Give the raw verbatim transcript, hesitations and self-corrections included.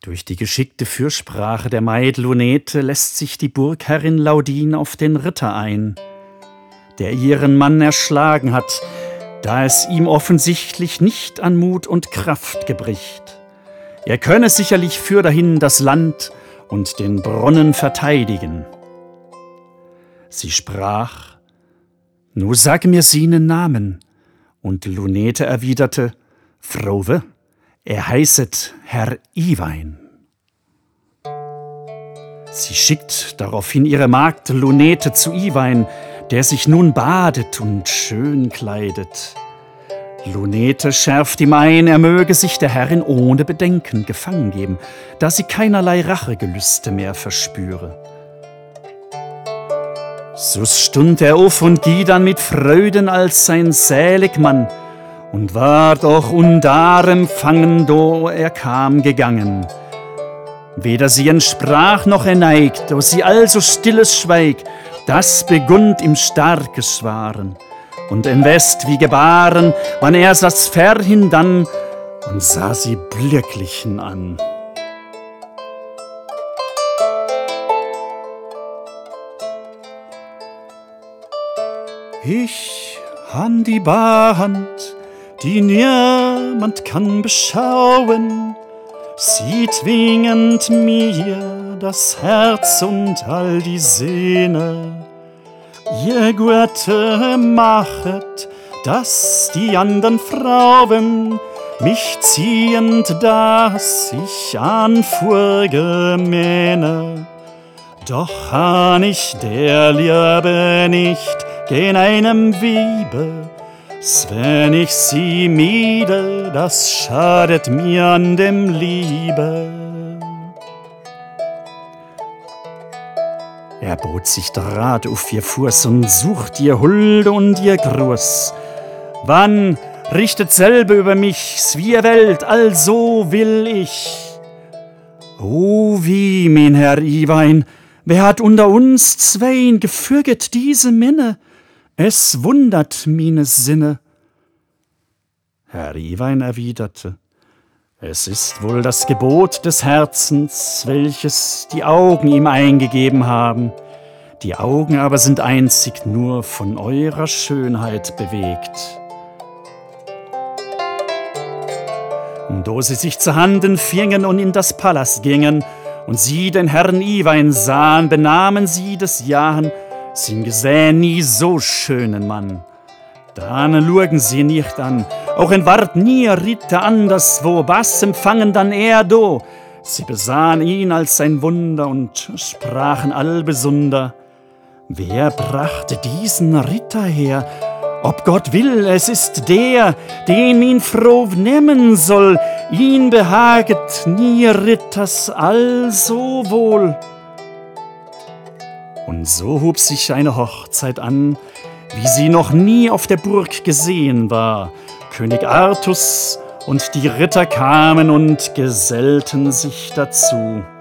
Durch die geschickte Fürsprache der Maid Lunete lässt sich die Burgherrin Laudin auf den Ritter ein, der ihren Mann erschlagen hat, da es ihm offensichtlich nicht an Mut und Kraft gebricht. Er könne sicherlich fürderhin das Land und den Brunnen verteidigen. Sie sprach: »Nu sag mir seinen Namen«, und Lunete erwiderte: »Frauwe, er heißet Herr Iwein.« Sie schickt daraufhin ihre Magd Lunete zu Iwein, der sich nun badet und schön kleidet. Lunete schärft ihm ein, er möge sich der Herrin ohne Bedenken gefangen geben, da sie keinerlei Rachegelüste mehr verspüre. So stund er auf und gieh dann mit Freuden als sein sälig Mann und ward auch undar empfangen, do er kam gegangen. Weder sie entsprach noch er neigt, do sie also stilles Schweig, das begund im starkes Schwaren. Und in West wie gebaren, wann er saß ferhin dann und sah sie Blöcklichen an. Ich han die Barhand, die niemand kann beschauen, sie zwingend mir das Herz und all die Sehne. Ihr Gute machet, dass die andern Frauen mich ziehend, dass ich an Furge mähne. Doch han ich der Liebe nicht gen einem Wiebe, wenn ich sie miede, das schadet mir an dem Liebe. Er bot sich Draht auf ihr Fuß und sucht ihr Hulde und ihr Gruß. Wann richtet selbe über mich, wie ihr Welt, also will ich. O wie, mein Herr Iwein, wer hat unter uns zweien gefürget diese Minne? Es wundert mine Sinne. Herr Iwein erwiderte: Es ist wohl das Gebot des Herzens, welches die Augen ihm eingegeben haben. Die Augen aber sind einzig nur von eurer Schönheit bewegt. Und do sie sich zu Handen fingen und in das Palast gingen, und sie den Herrn Iwein sahen, benahmen sie des Jahren, sie gesehen nie so schönen Mann. Dann lugen sie nicht an, auch en ward nie Ritter anderswo, was empfangen dann er do. Sie besahen ihn als ein Wunder und sprachen allbesunder: Wer brachte diesen Ritter her? Ob Gott will, es ist der, den ihn froh nehmen soll. Ihn behaget nie Ritters also wohl. Und so hob sich eine Hochzeit an, wie sie noch nie auf der Burg gesehen war. König Artus und die Ritter kamen und gesellten sich dazu.